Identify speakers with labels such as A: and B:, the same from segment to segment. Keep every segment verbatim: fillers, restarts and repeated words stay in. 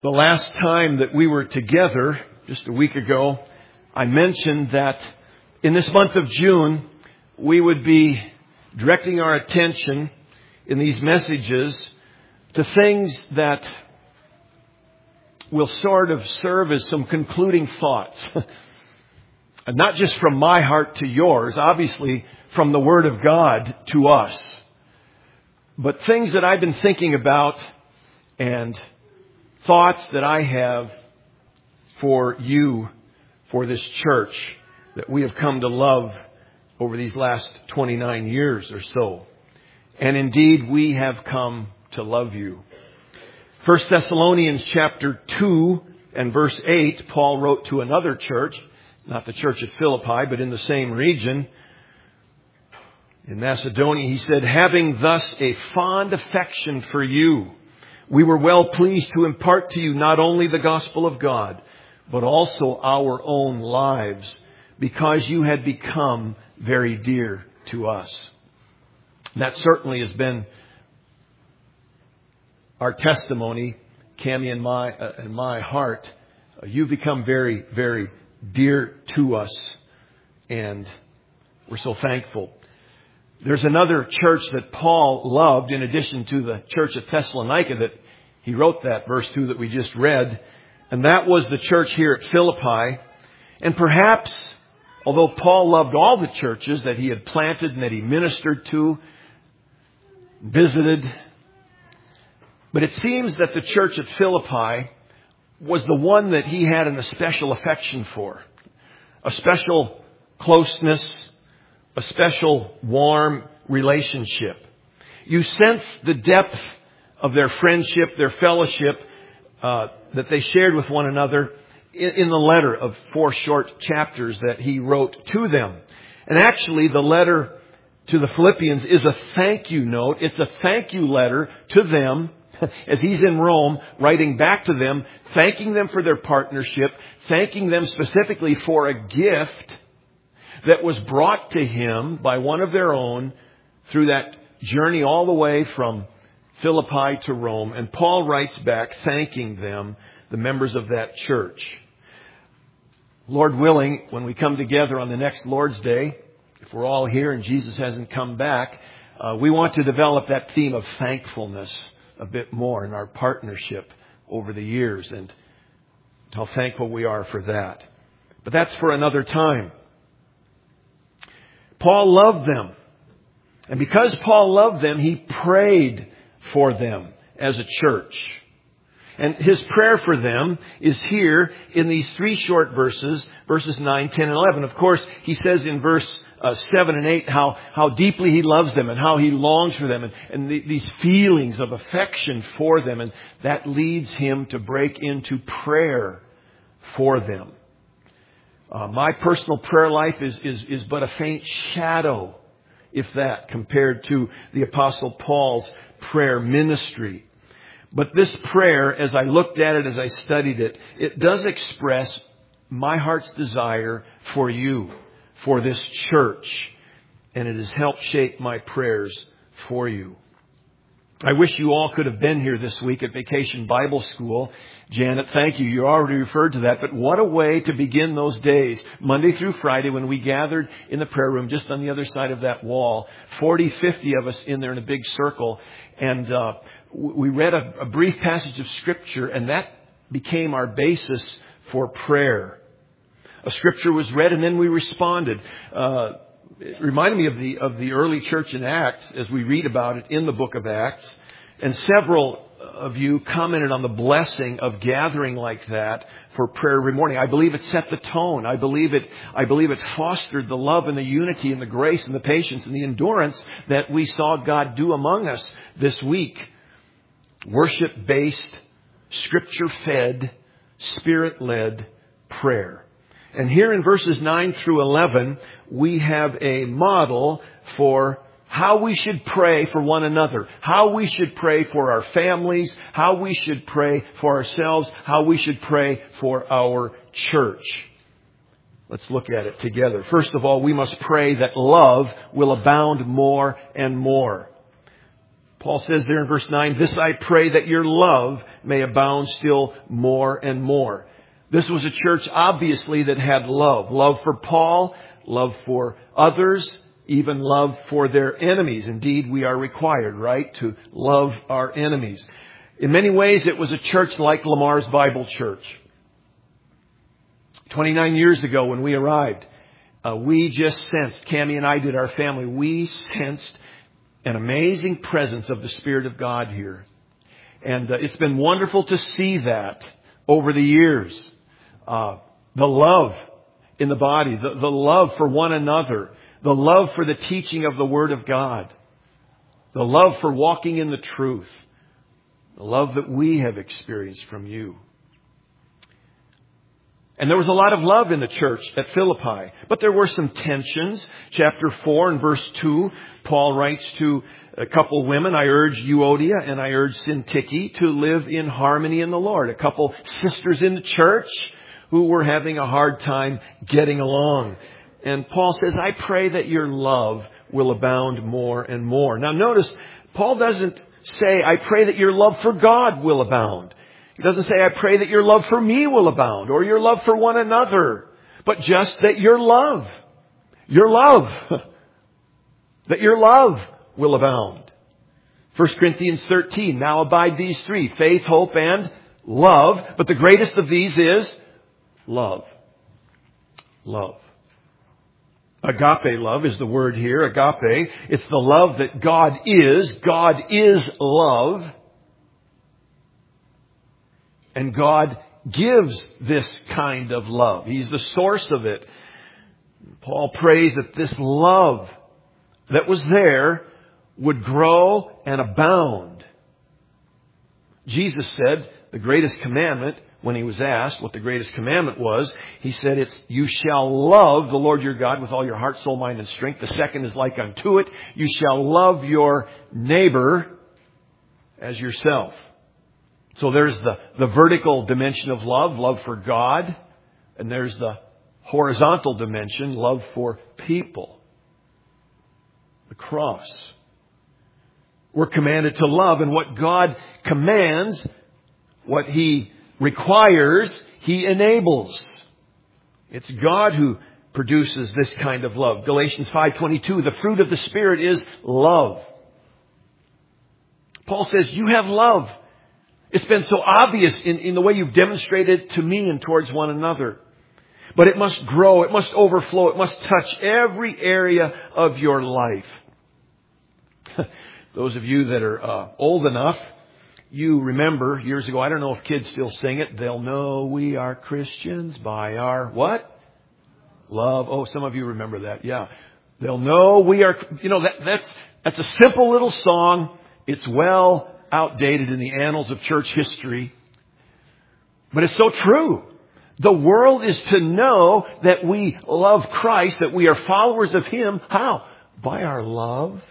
A: The last time that we were together, just a week ago, I mentioned that in this month of June, we would be directing our attention in these messages to things that will sort of serve as some concluding thoughts. And not just from my heart to yours, obviously from the Word of God to us. But things that I've been thinking about and thoughts that I have for you, for this church that we have come to love over these last twenty-nine years or so. And indeed, we have come to love you. First Thessalonians chapter two and verse eight, Paul wrote to another church, not the church at Philippi, but in the same region. In Macedonia, he said, having thus a fond affection for you, we were well pleased to impart to you not only the gospel of God, but also our own lives, because you had become very dear to us. And that certainly has been our testimony, Cammie and my uh, and my heart. Uh, you've become very, very dear to us, and we're so thankful. There's another church that Paul loved in addition to the church at Thessalonica that he wrote that verse two that we just read. And that was the church here at Philippi. And perhaps, although Paul loved all the churches that he had planted and that he ministered to, visited, but it seems that the church at Philippi was the one that he had an special affection for. A special closeness, a special warm relationship. You sense the depth of their friendship, their fellowship uh, that they shared with one another in, in the letter of four short chapters that he wrote to them. And actually, the letter to the Philippians is a thank you note. It's a thank you letter to them as he's in Rome, writing back to them, thanking them for their partnership, thanking them specifically for a gift that was brought to him by one of their own through that journey all the way from Philippi to Rome. And Paul writes back thanking them, the members of that church. Lord willing, when we come together on the next Lord's Day, if we're all here and Jesus hasn't come back, uh, we want to develop that theme of thankfulness a bit more in our partnership over the years, and how thankful we are for that. But that's for another time. Paul loved them. And because Paul loved them, he prayed for them as a church. And his prayer for them is here in these three short verses, verses nine, ten, and eleven. Of course, he says in verse uh, seven and eight how, how deeply he loves them and how he longs for them and, and the, these feelings of affection for them. And that leads him to break into prayer for them. Uh, my personal prayer life is, is, is but a faint shadow, if that, compared to the Apostle Paul's prayer ministry. But this prayer, as I looked at it, as I studied it, it does express my heart's desire for you, for this church. And it has helped shape my prayers for you. I wish you all could have been here this week at Vacation Bible School. Janet, thank you. You already referred to that. But what a way to begin those days, Monday through Friday, when we gathered in the prayer room just on the other side of that wall. forty, fifty of us in there in a big circle. And uh, we read a, a brief passage of Scripture, and that became our basis for prayer. A Scripture was read, and then we responded. Uh, It reminded me of the of the early church in Acts as we read about it in the book of Acts. And several of you commented on the blessing of gathering like that for prayer every morning. I believe it set the tone. I believe it I believe it fostered the love and the unity and the grace and the patience and the endurance that we saw God do among us this week. Worship-based, Scripture-fed, Spirit-led prayer. And here in verses nine through eleven, we have a model for how we should pray for one another, how we should pray for our families, how we should pray for ourselves, how we should pray for our church. Let's look at it together. First of all, we must pray that love will abound more and more. Paul says there in verse nine, this I pray that your love may abound still more and more. This was a church, obviously, that had love. Love for Paul, love for others, even love for their enemies. Indeed, we are required, right, to love our enemies. In many ways, it was a church like Lamar's Bible Church. twenty-nine years ago when we arrived, uh, we just sensed, Cammie and I did, our family, we sensed an amazing presence of the Spirit of God here. And uh, it's been wonderful to see that over the years. Uh, the love in the body, the, the love for one another, the love for the teaching of the Word of God, the love for walking in the truth, the love that we have experienced from you. And there was a lot of love in the church at Philippi. But there were some tensions. Chapter four and verse two, Paul writes to a couple women, I urge Euodia and I urge Syntyche to live in harmony in the Lord. A couple sisters in the church who were having a hard time getting along. And Paul says, I pray that your love will abound more and more. Now notice, Paul doesn't say, I pray that your love for God will abound. He doesn't say, I pray that your love for me will abound or your love for one another, but just that your love, your love, that your love will abound. First Corinthians thirteen, now abide these three, faith, hope, and love. But the greatest of these is love. Love. Agape love is the word here, agape. It's the love that God is. God is love. And God gives this kind of love. He's the source of it. Paul prays that this love that was there would grow and abound. Jesus said the greatest commandment, when he was asked what the greatest commandment was, he said it's, you shall love the Lord your God with all your heart, soul, mind, and strength. The second is like unto it. You shall love your neighbor as yourself. So there's the, the vertical dimension of love, love for God. And there's the horizontal dimension, love for people. The cross. We're commanded to love, and what God commands, what He requires, He enables. It's God who produces this kind of love. Galatians five twenty-two, the fruit of the Spirit is love. Paul says, you have love. It's been so obvious in, in the way you've demonstrated to me and towards one another. But it must grow. It must overflow. It must touch every area of your life. Those of you that are uh, old enough, you remember years ago, I don't know if kids still sing it. They'll know we are Christians by our what? Love. Oh, some of you remember that. Yeah. They'll know we are, you know, that, that's, that's a simple little song. It's well outdated in the annals of church history. But it's so true. The world is to know that we love Christ, that we are followers of Him. How? By our love.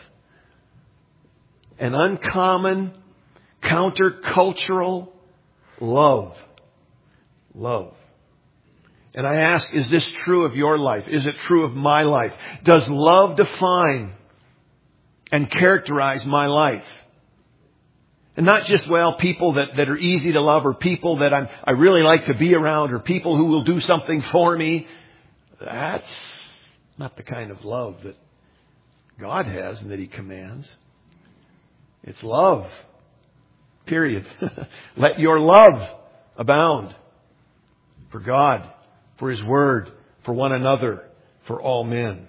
A: An uncommon, countercultural love. Love. And I ask, is this true of your life? Is it true of my life? Does love define and characterize my life? And not just, well, people that, that are easy to love or people that I'm, I really like to be around or people who will do something for me. That's not the kind of love that God has and that He commands. It's love. Period. Let your love abound for God, for His Word, for one another, for all men.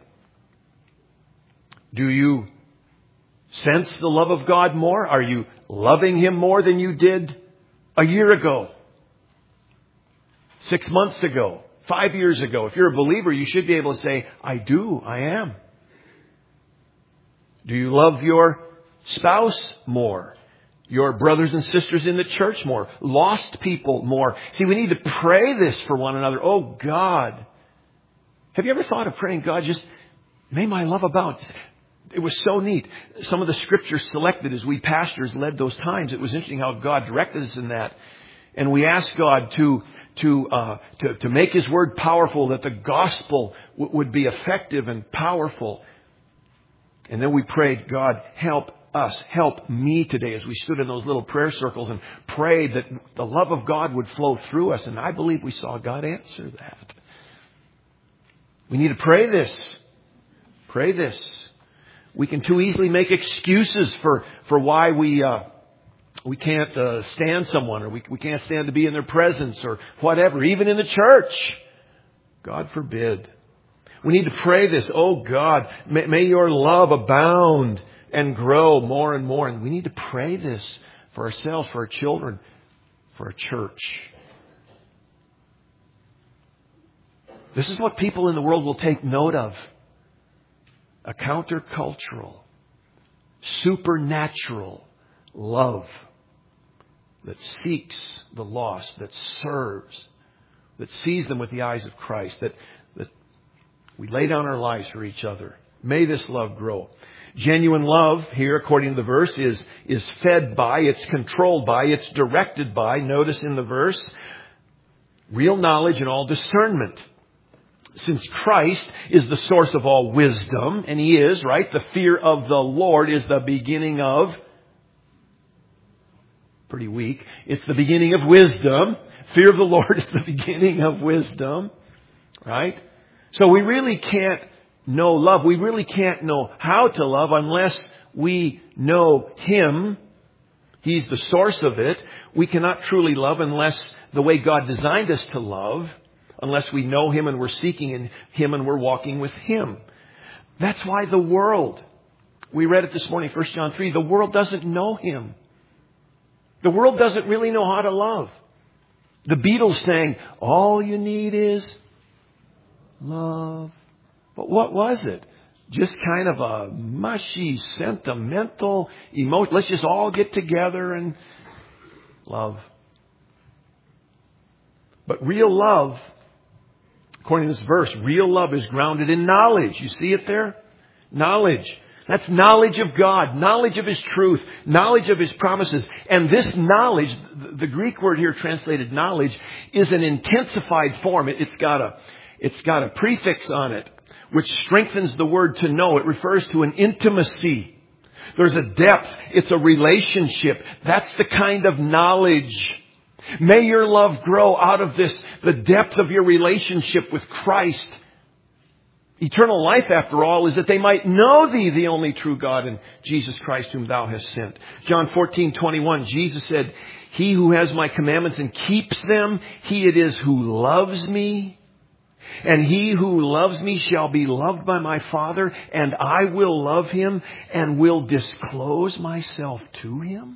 A: Do you sense the love of God more? Are you loving Him more than you did a year ago? Six months ago? Five years ago? If you're a believer, you should be able to say, I do, I am. Do you love your spouse more? Your brothers and sisters in the church more? Lost people more? See, we need to pray this for one another. Oh God. Have you ever thought of praying, God, just may my love abound? It was so neat. Some of the scriptures selected as we pastors led those times. It was interesting how God directed us in that. And we asked God to to uh, to, to make His Word powerful, that the gospel w- would be effective and powerful. And then we prayed, God, help us, help me today as we stood in those little prayer circles and prayed that the love of God would flow through us. And I believe we saw God answer that. We need to pray this. Pray this. We can too easily make excuses for, for why we, uh, we can't uh, stand someone, or we, we can't stand to be in their presence, or whatever, even in the church. God forbid. We need to pray this. Oh God, may, may your love abound and grow more and more. And we need to pray this for ourselves, for our children, for our church. This is what people in the world will take note of. A countercultural, supernatural love that seeks the lost, that serves, that sees them with the eyes of Christ, that, that we lay down our lives for each other. May this love grow. Genuine love here, according to the verse, is, is fed by, it's controlled by, it's directed by, notice in the verse, real knowledge and all discernment. Since Christ is the source of all wisdom, and He is, right? The fear of the Lord is the beginning of, pretty weak, it's the beginning of wisdom. Fear of the Lord is the beginning of wisdom, right? So we really can't know love. We really can't know how to love unless we know Him. He's the source of it. We cannot truly love unless the way God designed us to love, unless we know Him and we're seeking in Him and we're walking with Him. That's why the world, we read it this morning, First John three, the world doesn't know Him. The world doesn't really know how to love. The Beatles sang, all you need is love. But what was it? Just kind of a mushy, sentimental emotion. Let's just all get together and love. But real love, according to this verse, real love is grounded in knowledge. You see it there? Knowledge. That's knowledge of God, knowledge of His truth, knowledge of His promises. And this knowledge, the Greek word here translated knowledge, is an intensified form. It's got a, it's got a prefix on it, which strengthens the word to know. It refers to an intimacy. There's a depth. It's a relationship. That's the kind of knowledge. May your love grow out of this, the depth of your relationship with Christ. Eternal life, after all, is that they might know Thee, the only true God, and Jesus Christ whom Thou hast sent. John fourteen twenty-one, Jesus said, He who has my commandments and keeps them, he it is who loves me. And he who loves me shall be loved by my Father, and I will love him and will disclose myself to him.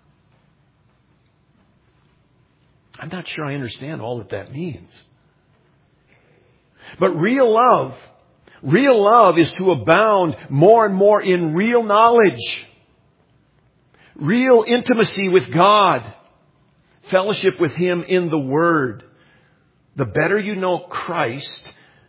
A: I'm not sure I understand all that that means. But real love, real love is to abound more and more in real knowledge, real intimacy with God, fellowship with Him in the Word. The better you know Christ,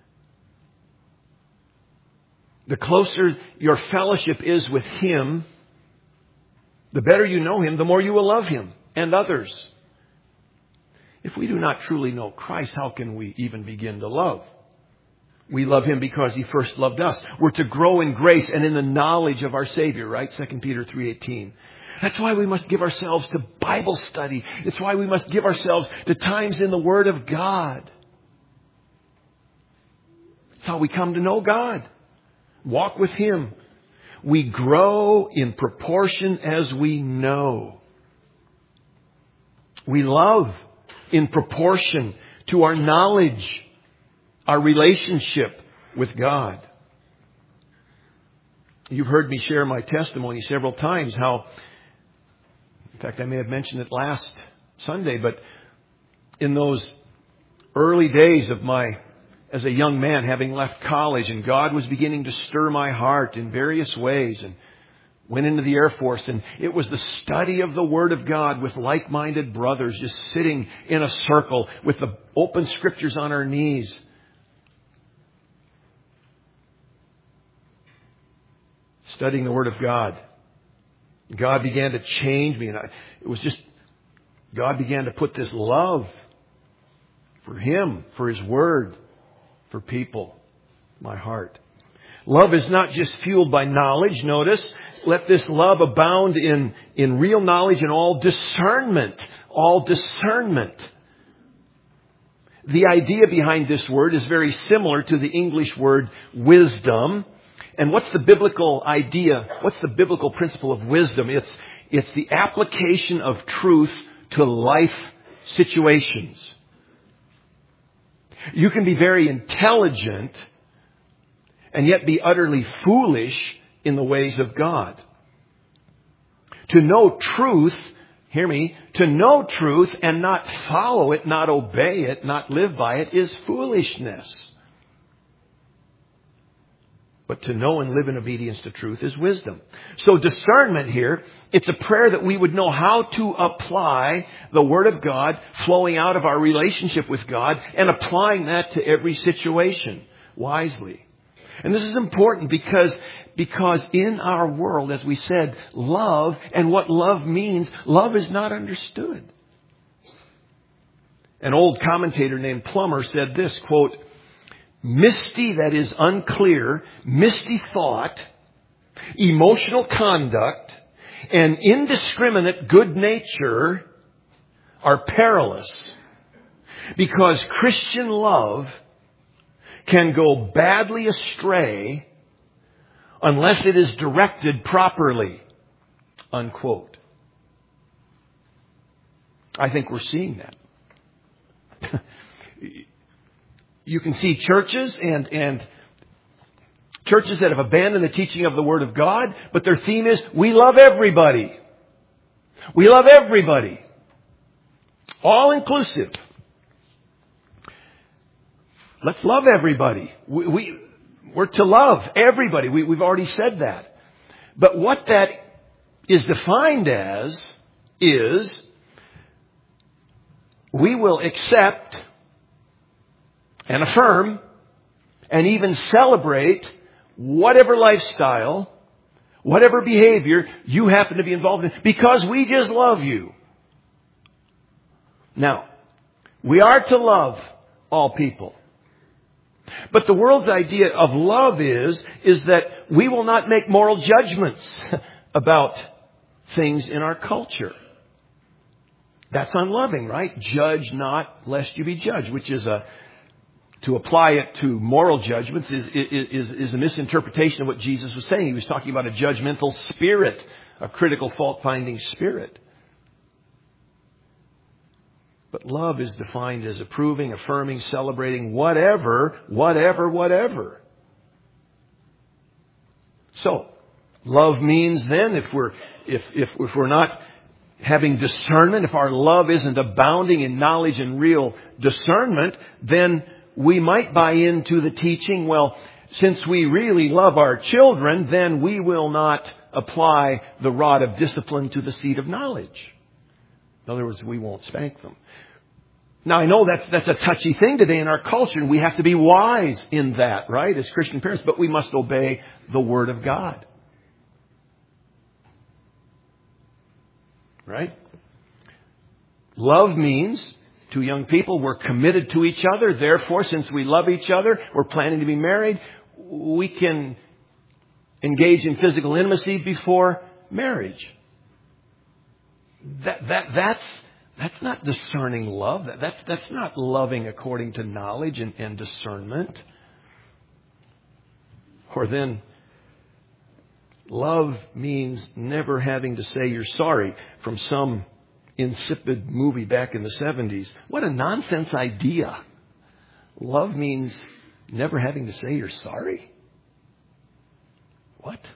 A: the closer your fellowship is with Him, the better you know Him, the more you will love Him and others. If we do not truly know Christ, how can we even begin to love? We love Him because He first loved us. We're to grow in grace and in the knowledge of our Savior, right? Second Peter three eighteen. That's why we must give ourselves to Bible study. It's why we must give ourselves to times in the Word of God. It's how we come to know God. Walk with Him. We grow in proportion as we know. We love in proportion to our knowledge, our relationship with God. You've heard me share my testimony several times how, in fact, I may have mentioned it last Sunday, but in those early days of my, as a young man, having left college, and God was beginning to stir my heart in various ways, and went into the Air Force, and it was the study of the Word of God with like-minded brothers, just sitting in a circle with the open Scriptures on our knees. Studying the Word of God. God began to change me, and I, it was just, God began to put this love for Him, for His Word, for people, in my heart. Love is not just fueled by knowledge. Notice, let this love abound in, in real knowledge and all discernment. All discernment. The idea behind this word is very similar to the English word wisdom. And what's the biblical idea? What's the biblical principle of wisdom? It's, it's the application of truth to life situations. You can be very intelligent and yet be utterly foolish in the ways of God. To know truth, hear me, to know truth and not follow it, not obey it, not live by it is foolishness. But to know and live in obedience to truth is wisdom. So discernment here, it's a prayer that we would know how to apply the Word of God flowing out of our relationship with God and applying that to every situation wisely. And this is important because, because in our world, as we said, love and what love means, love is not understood. An old commentator named Plummer said this, quote, misty, that is unclear, misty thought, emotional conduct, and indiscriminate good nature are perilous because Christian love can go badly astray unless it is directed properly, unquote. I think we're seeing that. You can see churches and, and churches that have abandoned the teaching of the Word of God, but their theme is, we love everybody. We love everybody. All inclusive. Let's love everybody. We, we, we're to love everybody. We, we've already said that. But what that is defined as is we will accept and affirm and even celebrate whatever lifestyle, whatever behavior you happen to be involved in because we just love you. Now, we are to love all people. But the world's idea of love is, is that we will not make moral judgments about things in our culture. That's unloving, right? Judge not lest you be judged, which is a, to apply it to moral judgments is, is, is a misinterpretation of what Jesus was saying. He was talking about a judgmental spirit, a critical fault-finding spirit. But love is defined as approving, affirming, celebrating, whatever, whatever, whatever. So, love means then, if we're, if, if, if we're not having discernment, if our love isn't abounding in knowledge and real discernment, then we might buy into the teaching, well, since we really love our children, then we will not apply the rod of discipline to the seed of knowledge. In other words, we won't spank them. Now, I know that's, that's a touchy thing today in our culture, and we have to be wise in that, right, as Christian parents, but we must obey the Word of God. Right? Love means, to young people, we're committed to each other. Therefore, since we love each other, we're planning to be married, we can engage in physical intimacy before marriage. That, that, that's, that's not discerning love. That, that's, that's not loving according to knowledge and, and discernment. Or then, love means never having to say you're sorry from some insipid movie back in the seventies. What a nonsense idea. Love means never having to say you're sorry? What?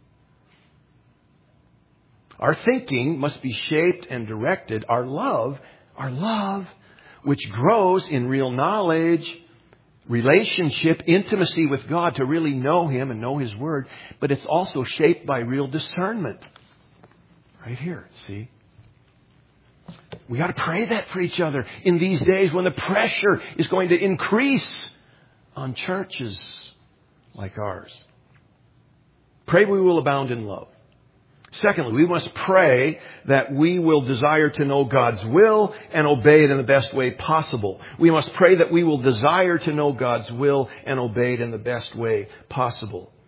A: Our thinking must be shaped and directed. Our love, our love, which grows in real knowledge, relationship, intimacy with God to really know Him and know His Word. But it's also shaped by real discernment. Right here, see? We got to pray that for each other in these days when the pressure is going to increase on churches like ours. Pray we will abound in love. Secondly, we must pray that we will desire to know God's will and obey it in the best way possible. We must pray that we will desire to know God's will and obey it in the best way possible.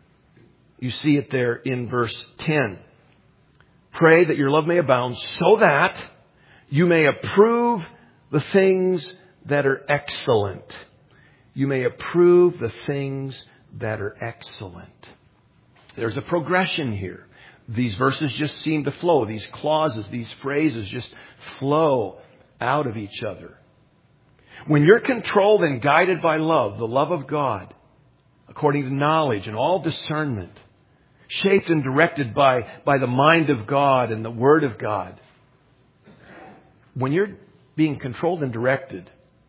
A: You see it there in verse ten. Pray that your love may abound so that you may approve the things that are excellent. You may approve the things that are excellent. There's a progression here. These verses just seem to flow. These clauses, these phrases just flow out of each other. When you're controlled and guided by love, the love of God, according to knowledge and all discernment, shaped and directed by, by the mind of God and the Word of God, when you're being controlled and directed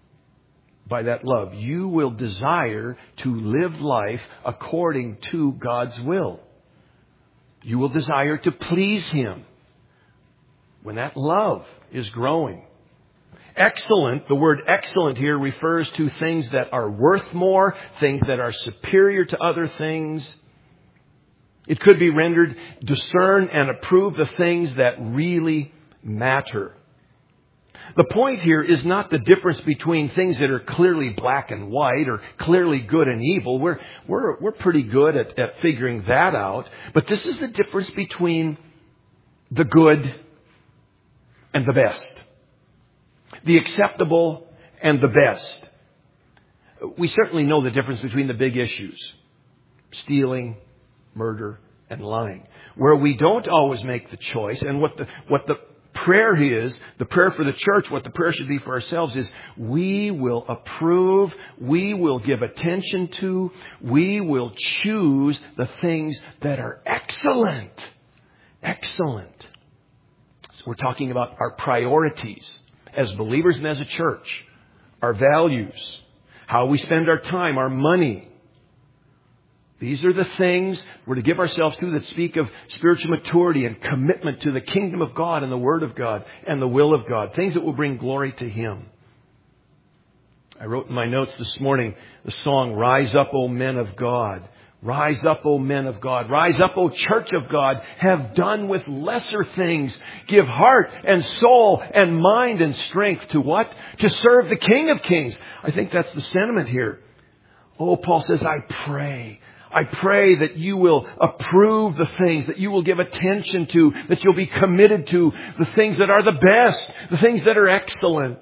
A: by that love, you will desire to live life according to God's will. You will desire to please Him when that love is growing. Excellent, the word excellent here refers to things that are worth more, things that are superior to other things. It could be rendered discern and approve the things that really matter. The point here is not the difference between things that are clearly black and white or clearly good and evil. We're, we're, we're pretty good at, at figuring that out. But this is the difference between the good and the best. The acceptable and the best. We certainly know the difference between the big issues. Stealing, murder, and lying. Where we don't always make the choice, and what the, what the prayer is, the prayer for the church, what the prayer should be for ourselves is, we will approve, we will give attention to, we will choose the things that are excellent. Excellent. So we're talking about our priorities as believers and as a church, our values, how we spend our time, our money. These are the things we're to give ourselves to that speak of spiritual maturity and commitment to the kingdom of God and the Word of God and the will of God. Things that will bring glory to Him. I wrote in my notes this morning the song, Rise Up, O Men of God. Rise up, O men of God. Rise up, O church of God. Have done with lesser things. Give heart and soul and mind and strength to what? To serve the King of Kings. I think that's the sentiment here. Oh, Paul says, I pray. I pray that you will approve the things, that you will give attention to, that you'll be committed to the things that are the best, the things that are excellent.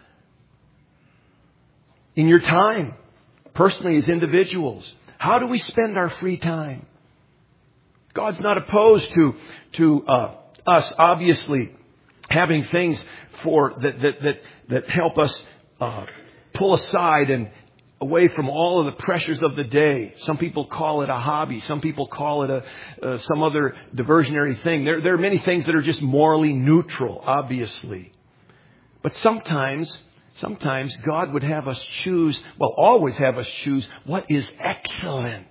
A: In your time, personally as individuals, how do we spend our free time? God's not opposed to, to uh, us, obviously, having things for that that that, that help us uh, pull aside and away from all of the pressures of the day. Some people call it a hobby. Some people call it a uh, some other diversionary thing. There, there are many things that are just morally neutral, obviously. But sometimes, sometimes God would have us choose, well, always have us choose what is excellent.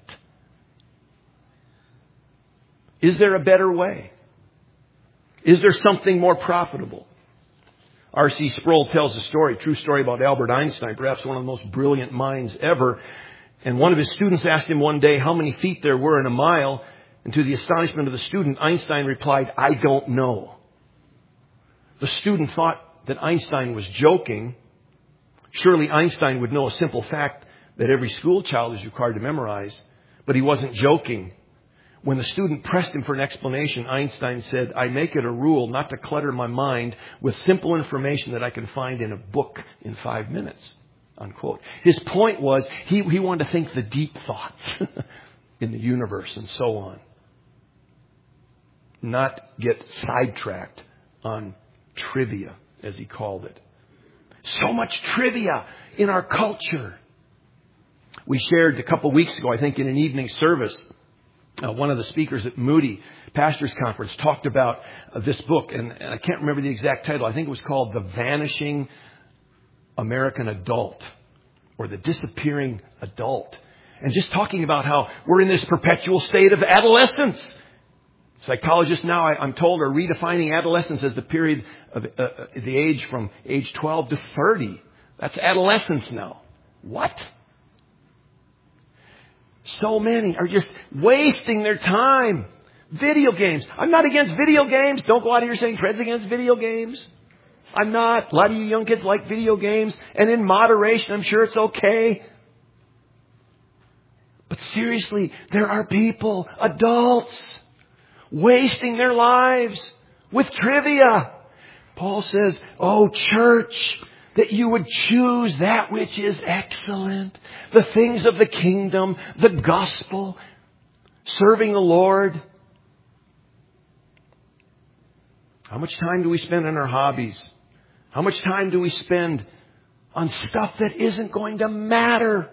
A: Is there a better way? Is there something more profitable? R C Sproul tells a story, a true story about Albert Einstein, perhaps one of the most brilliant minds ever. And one of his students asked him one day how many feet there were in a mile. And to the astonishment of the student, Einstein replied, I don't know. The student thought that Einstein was joking. Surely Einstein would know a simple fact that every school child is required to memorize. But he wasn't joking. When the student pressed him for an explanation, Einstein said, I make it a rule not to clutter my mind with simple information that I can find in a book in five minutes. Unquote. His point was he, he wanted to think the deep thoughts in the universe and so on. Not get sidetracked on trivia, as he called it. So much trivia in our culture. We shared a couple weeks ago, I think, in an evening service, Uh, one of the speakers at Moody Pastors Conference talked about uh, this book, and, and I can't remember the exact title. I think it was called The Vanishing American Adult, or The Disappearing Adult. And just talking about how we're in this perpetual state of adolescence. Psychologists now, I, I'm told, are redefining adolescence as the period of uh, uh, the age from age twelve to thirty. That's adolescence now. What? So many are just wasting their time. Video games. I'm not against video games. Don't go out here saying Fred's against video games. I'm not. A lot of you young kids like video games. And in moderation, I'm sure it's okay. But seriously, there are people, adults, wasting their lives with trivia. Paul says, oh, church, that you would choose that which is excellent, the things of the kingdom, the gospel, serving the Lord. How much time do we spend on our hobbies? How much time do we spend on stuff that isn't going to matter?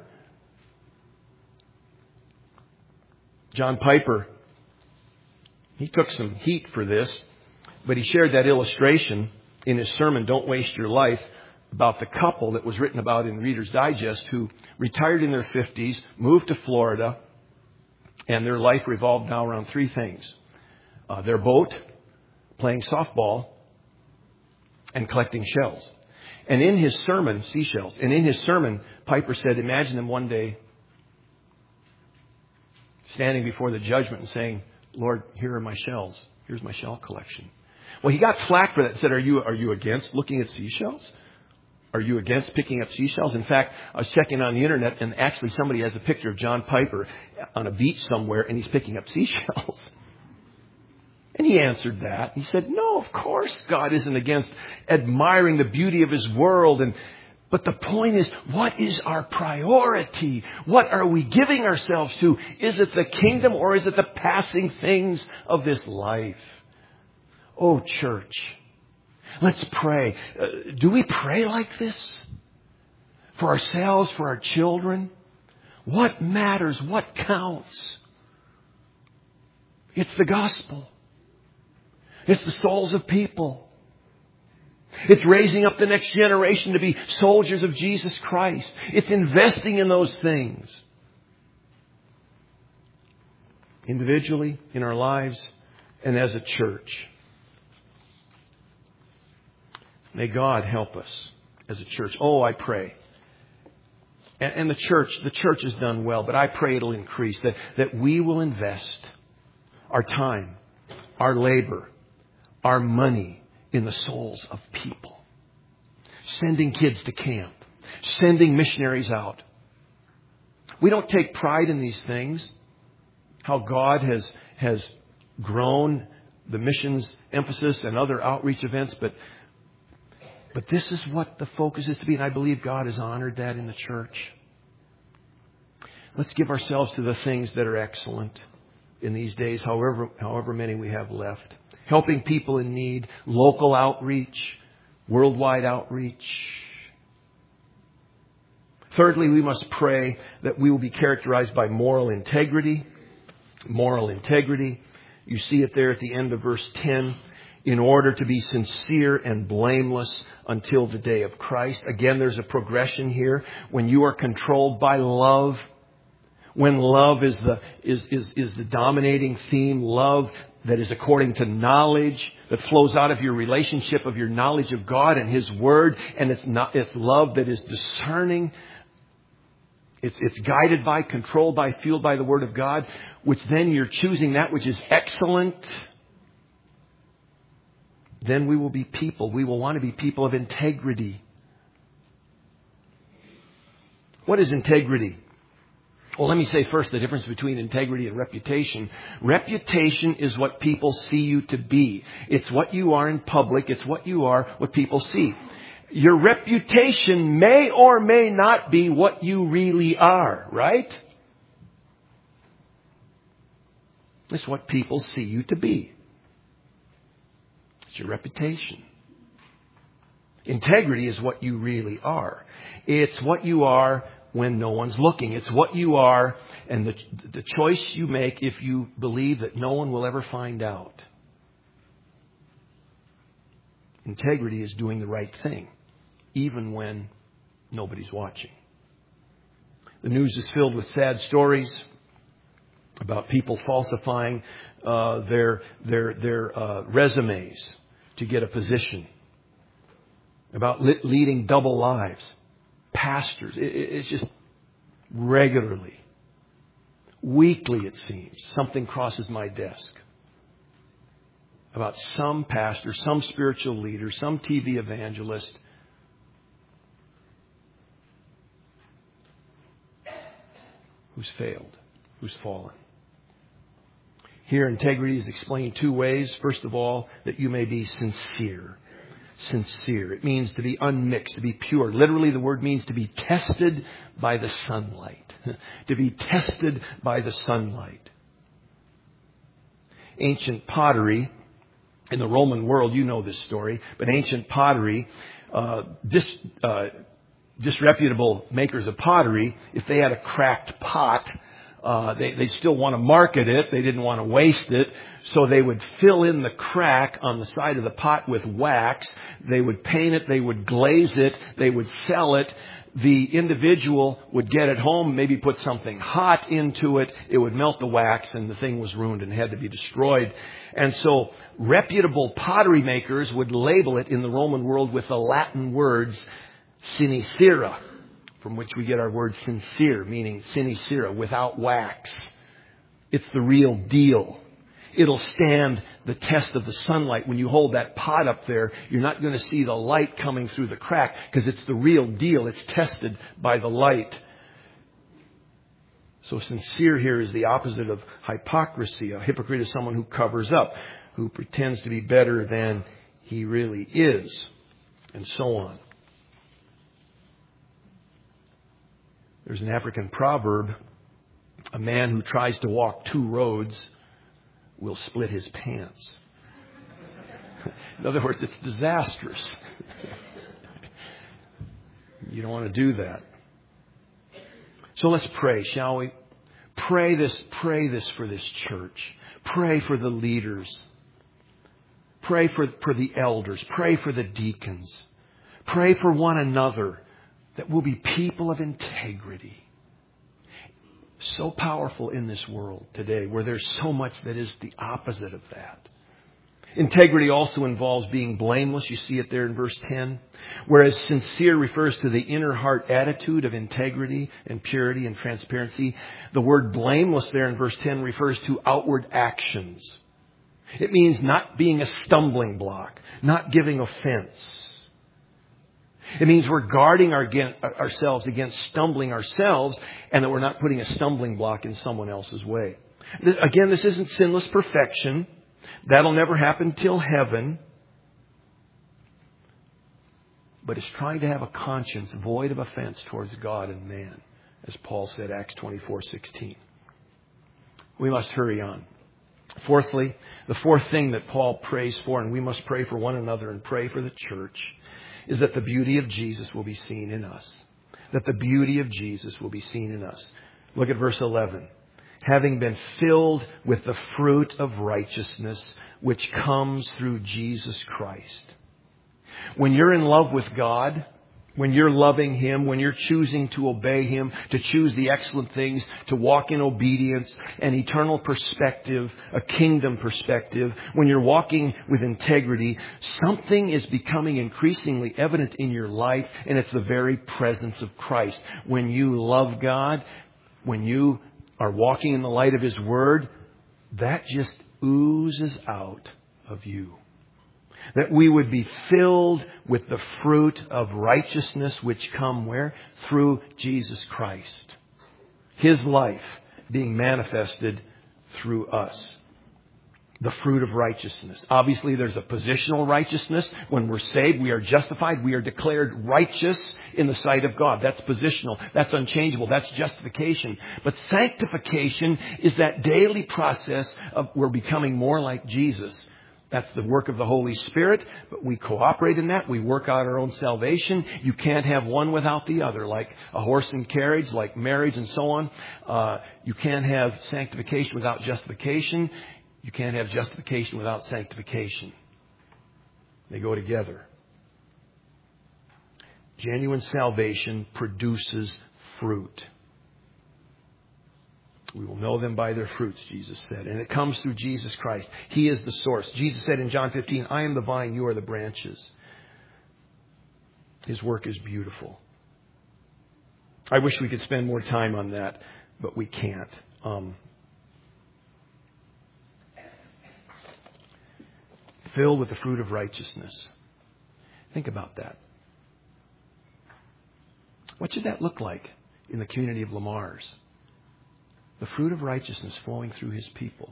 A: John Piper, he took some heat for this, but he shared that illustration in his sermon, Don't Waste Your Life, about the couple that was written about in Reader's Digest who retired in their fifties, moved to Florida, and their life revolved now around three things. Uh, their boat, playing softball, and collecting shells. And in his sermon, seashells, and in his sermon, Piper said, imagine them one day standing before the judgment and saying, Lord, here are my shells. Here's my shell collection. Well, he got flack for that and said, are you, are you against looking at seashells? Are you against picking up seashells? In fact, I was checking on the internet and actually somebody has a picture of John Piper on a beach somewhere and he's picking up seashells. And he answered that. He said, no, of course God isn't against admiring the beauty of His world. And But the point is, what is our priority? What are we giving ourselves to? Is it the kingdom or is it the passing things of this life? Oh, church, let's pray. Uh, do we pray like this? For ourselves, for our children? What matters? What counts? It's the gospel. It's the souls of people. It's raising up the next generation to be soldiers of Jesus Christ. It's investing in those things. Individually, in our lives, and as a church. May God help us as a church. Oh, I pray. And, and the church, the church has done well, but I pray it'll increase. That, that we will invest our time, our labor, our money in the souls of people. Sending kids to camp. Sending missionaries out. We don't take pride in these things. How God has, has grown the missions emphasis and other outreach events. But, but this is what the focus is to be. And I believe God has honored that in the church. Let's give ourselves to the things that are excellent in these days, however, however many we have left. Helping people in need, local outreach, worldwide outreach. Thirdly, we must pray that we will be characterized by moral integrity. Moral integrity. You see it there at the end of verse ten. In order to be sincere and blameless until the day of Christ. Again, there's a progression here. When you are controlled by love, when love is the is is is the dominating theme, love that is according to knowledge, that flows out of your relationship of your knowledge of God and His Word, and it's not it's love that is discerning. It's it's guided by, controlled by, fueled by the Word of God, which then you're choosing that which is excellent. Then we will be people. We will want to be people of integrity. What is integrity? Well, let me say first the difference between integrity and reputation. Reputation is what people see you to be. It's what you are in public. It's what you are, what people see. Your reputation may or may not be what you really are, right? It's what people see you to be. It's your reputation. Integrity is what you really are. It's what you are when no one's looking. It's what you are and the, the choice you make if you believe that no one will ever find out. Integrity is doing the right thing, even when nobody's watching. The news is filled with sad stories about people falsifying uh, their their their uh, resumes to get a position. About li- leading double lives. Pastors. It, it's just regularly, weekly it seems, something crosses my desk about some pastor, some spiritual leader, some T V evangelist who's failed. who's fallen. Here, integrity is explained two ways. First of all, that you may be sincere. Sincere. It means to be unmixed, to be pure. Literally, the word means to be tested by the sunlight. To be tested by the sunlight. Ancient pottery, in the Roman world, you know this story, but ancient pottery, uh, dis, uh, disreputable makers of pottery, if they had a cracked pot, Uh, they, they still want to market it. They didn't want to waste it. So they would fill in the crack on the side of the pot with wax. They would paint it. They would glaze it. They would sell it. The individual would get it home, maybe put something hot into it. It would melt the wax and the thing was ruined and had to be destroyed. And so reputable pottery makers would label it in the Roman world with the Latin words sinicera, from which we get our word sincere, meaning sinicera, without wax. It's the real deal. It'll stand the test of the sunlight. When you hold that pot up there, you're not going to see the light coming through the crack because it's the real deal. It's tested by the light. So sincere here is the opposite of hypocrisy. A hypocrite is someone who covers up, who pretends to be better than he really is, and so on. There's an African proverb, a man who tries to walk two roads will split his pants. In other words, it's disastrous. You don't want to do that. So let's pray, shall we? Pray this, pray this for this church. Pray for the leaders. Pray for, for the elders. Pray for the deacons. Pray for one another. That we'll be people of integrity. So powerful in this world today where there's so much that is the opposite of that. Integrity also involves being blameless. You see it there in verse ten. Whereas sincere refers to the inner heart attitude of integrity and purity and transparency. The word blameless there in verse ten refers to outward actions. It means not being a stumbling block, not giving offense. It means we're guarding our, ourselves against stumbling ourselves and that we're not putting a stumbling block in someone else's way. This, again, this isn't sinless perfection. That'll never happen till heaven. But it's trying to have a conscience void of offense towards God and man, as Paul said, Acts twenty-four sixteen. We must hurry on. Fourthly, the fourth thing that Paul prays for, and we must pray for one another and pray for the church, is that the beauty of Jesus will be seen in us. That the beauty of Jesus will be seen in us. Look at verse eleven. Having been filled with the fruit of righteousness which comes through Jesus Christ. When you're in love with God, when you're loving Him, when you're choosing to obey Him, to choose the excellent things, to walk in obedience, an eternal perspective, a kingdom perspective, when you're walking with integrity, something is becoming increasingly evident in your life, and it's the very presence of Christ. When you love God, when you are walking in the light of His Word, that just oozes out of you. That we would be filled with the fruit of righteousness which come where? Through Jesus Christ. His life being manifested through us. The fruit of righteousness. Obviously, there's a positional righteousness. When we're saved, we are justified. We are declared righteous in the sight of God. That's positional. That's unchangeable. That's justification. But sanctification is that daily process of we're becoming more like Jesus. That's the work of the Holy Spirit, but we cooperate in that. We work out our own salvation. You can't have one without the other, like a horse and carriage, like marriage and so on. Uh, you can't have sanctification without justification. You can't have justification without sanctification. They go together. Genuine salvation produces fruit. We will know them by their fruits, Jesus said. And it comes through Jesus Christ. He is the source. Jesus said in John fifteen, I am the vine, you are the branches. His work is beautiful. I wish we could spend more time on that, but we can't. Um, filled with the fruit of righteousness. Think about that. What should that look like in the community of Lamar's? The fruit of righteousness flowing through His people.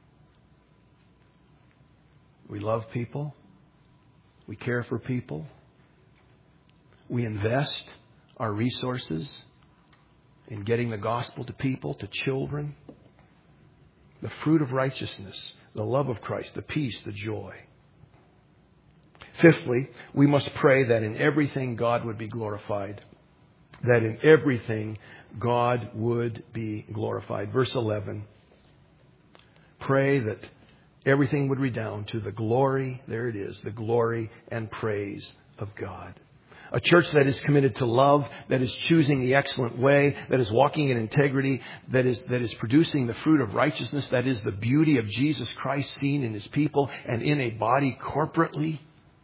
A: We love people. We care for people. We invest our resources in getting the gospel to people, to children. The fruit of righteousness, the love of Christ, the peace, the joy. Fifthly, we must pray that in everything God would be glorified. That in everything God would be glorified. Verse eleven. Pray that everything would redound to the glory, there it is, the glory and praise of God. A church that is committed to love, that is choosing the excellent way, that is walking in integrity, that is, that is producing the fruit of righteousness, that is the beauty of Jesus Christ seen in His people and in a body corporately.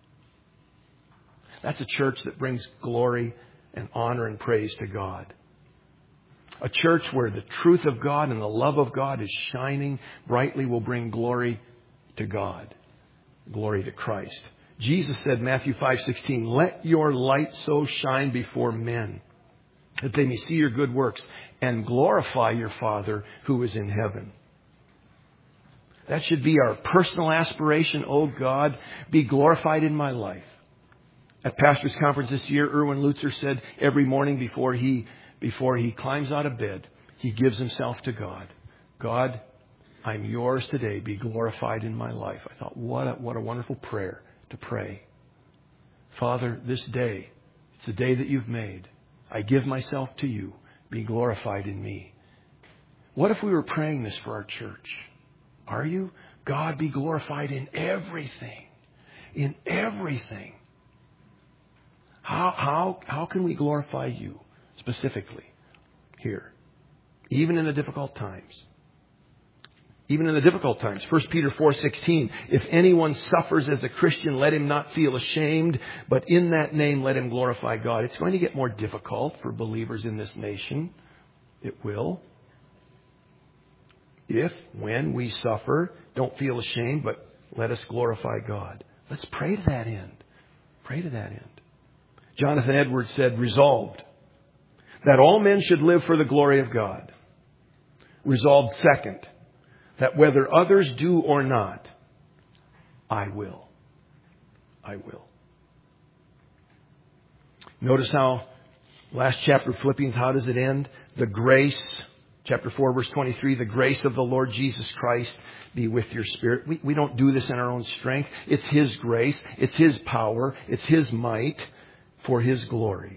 A: That's a church that brings glory and honor and praise to God. A church where the truth of God and the love of God is shining brightly will bring glory to God. Glory to Christ. Jesus said, Matthew five sixteen, let your light so shine before men that they may see your good works and glorify your Father who is in heaven. That should be our personal aspiration. Oh God, be glorified in my life. At Pastor's Conference this year, Erwin Lutzer said every morning before he, before he climbs out of bed, he gives himself to God. God, I'm yours today. Be glorified in my life. I thought, what a, what a wonderful prayer to pray. Father, this day, it's the day that you've made. I give myself to you. Be glorified in me. What if we were praying this for our church? Are you? God, be glorified in everything. In everything. How, how, how can we glorify you specifically here? Even in the difficult times. Even in the difficult times. First Peter four sixteen. If anyone suffers as a Christian, let him not feel ashamed, but in that name let him glorify God. It's going to get more difficult for believers in this nation. It will. If, when we suffer, don't feel ashamed, but let us glorify God. Let's pray to that end. Pray to that end. Jonathan Edwards said, resolved that all men should live for the glory of God. Resolved second, that whether others do or not, I will. I will. Notice how last chapter of Philippians, how does it end? The grace, chapter four, verse twenty-three, the grace of the Lord Jesus Christ be with your spirit. We, we don't do this in our own strength. It's His grace. It's His power. It's His might for His glory.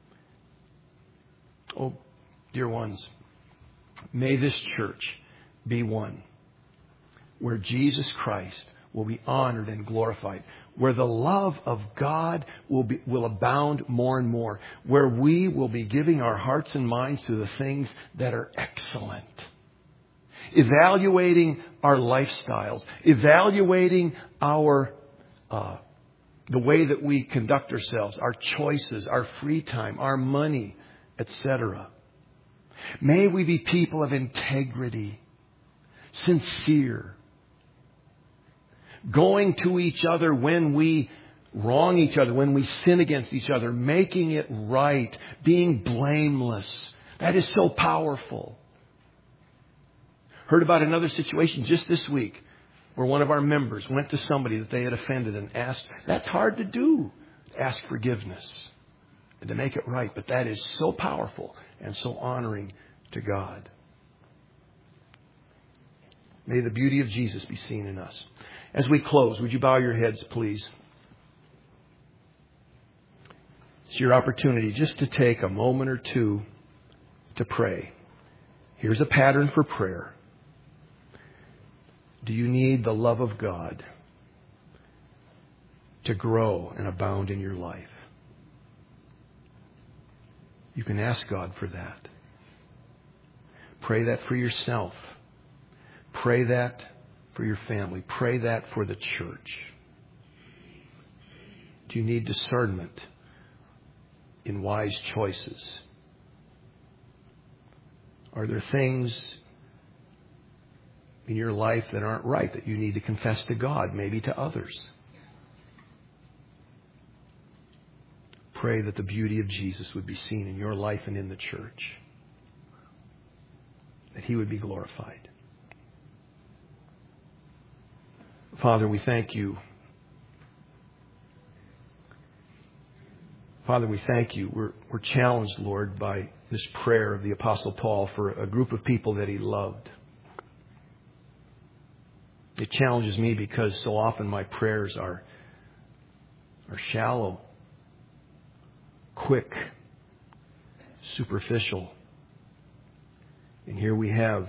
A: Oh, dear ones, may this church be one where Jesus Christ will be honored and glorified, where the love of God will be, will abound more and more, where we will be giving our hearts and minds to the things that are excellent, evaluating our lifestyles, evaluating our uh, the way that we conduct ourselves, our choices, our free time, our money, et cetera. May we be people of integrity, sincere, going to each other when we wrong each other, when we sin against each other, making it right, being blameless. That is so powerful. Heard about another situation just this week where one of our members went to somebody that they had offended and asked. That's hard to do, ask forgiveness and to make it right. But that is so powerful and so honoring to God. May the beauty of Jesus be seen in us. As we close, would you bow your heads, please? It's your opportunity just to take a moment or two to pray. Here's a pattern for prayer. Do you need the love of God to grow and abound in your life? You can ask God for that. Pray that for yourself. Pray that for your family. Pray that for the church. Do you need discernment in wise choices? Are there things in your life that aren't right that you need to confess to God, maybe to others? Pray that the beauty of Jesus would be seen in your life and in the church. that He would be glorified. Father, we thank You. Father, we thank You. We're, we're challenged, Lord, by this prayer of the Apostle Paul for a group of people that he loved. It challenges me because so often my prayers are, are shallow, quick, superficial. And here we have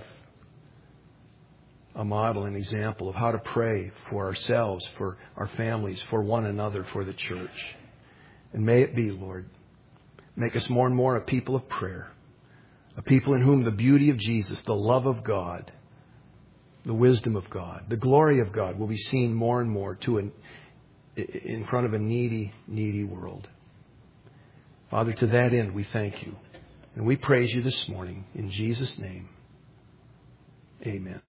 A: a model, an example of how to pray for ourselves, for our families, for one another, for the church. And may it be, Lord, make us more and more a people of prayer, a people in whom the beauty of Jesus, the love of God, the wisdom of God, the glory of God will be seen more and more to an, in front of a needy, needy world. Father, to that end, we thank You. And we praise You this morning. In Jesus' name, amen.